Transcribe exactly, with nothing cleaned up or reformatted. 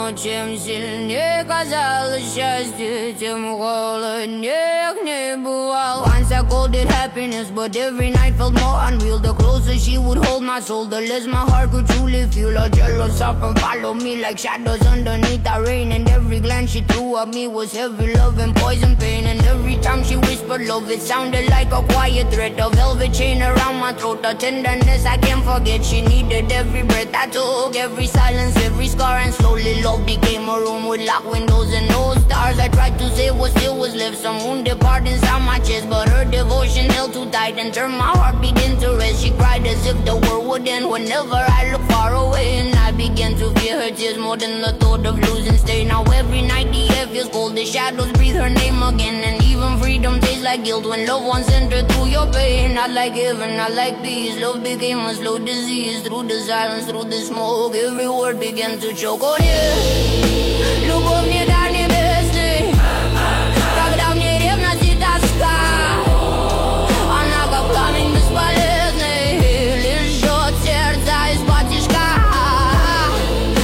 чем сильнее казалось счастье, тем холоднее не бывало. Once I called it happiness, but every night felt more unreal. The closer she would hold my soul, the less my heart could truly feel. Her jealous up and follow me like shadows underneath the rain. And every glance she threw at me was heavy love and poison pain. And every time she whispered love, it sounded like a quiet threat. A velvet chain around my throat, a tenderness I can't forget. She needed every breath I took, every silence, every scar. And slowly love became a room with locked windows and no stars. I tried to say what still was left, some wounded part inside my chest, but her devotion held too tight and turned my heart began to rest. She cried as if the world would end whenever I looked far away, and I began to fear her tears more than the thought of losing stay. Now every night the air feels cold, the shadows breathe her name again, and even freedom tastes like guilt when loved ones enter through your pain. Not like heaven, not like peace, love became a slow disease. Through the silence, through the smoke, every word began to choke on you.